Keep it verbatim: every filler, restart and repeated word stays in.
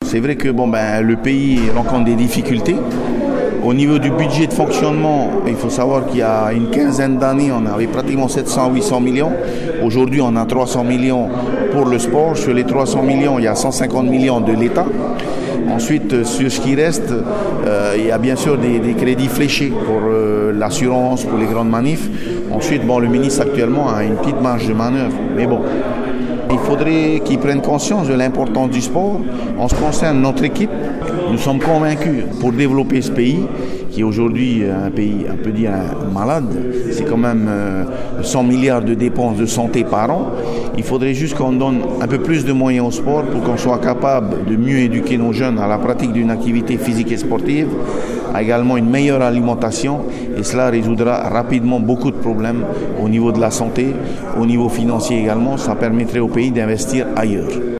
C'est vrai que bon, ben, le pays rencontre des difficultés. Au niveau du budget de fonctionnement, il faut savoir qu'il y a une quinzaine d'années, on avait pratiquement sept cents à huit cents millions. Aujourd'hui, on a trois cents millions pour le sport. Sur les trois cents millions, il y a cent cinquante millions de l'État. Ensuite, sur ce qui reste, euh, il y a bien sûr des, des crédits fléchés pour euh, l'assurance, pour les grandes manifs. Ensuite, bon, le ministre actuellement a une petite marge de manœuvre. Mais bon, il faudrait qu'ils prennent conscience de l'importance du sport. En ce qui concerne notre équipe, nous sommes convaincus pour développer ce pays, qui est aujourd'hui un pays, on peut dire, malade. C'est quand même cent milliards de dépenses de santé par an. Il faudrait juste qu'on donne un peu plus de moyens au sport pour qu'on soit capable de mieux éduquer nos jeunes à la pratique d'une activité physique et sportive, à également une meilleure alimentation, et cela résoudra rapidement beaucoup de problèmes au niveau de la santé, au niveau financier également. Ça permettrait au pays d'investir ailleurs.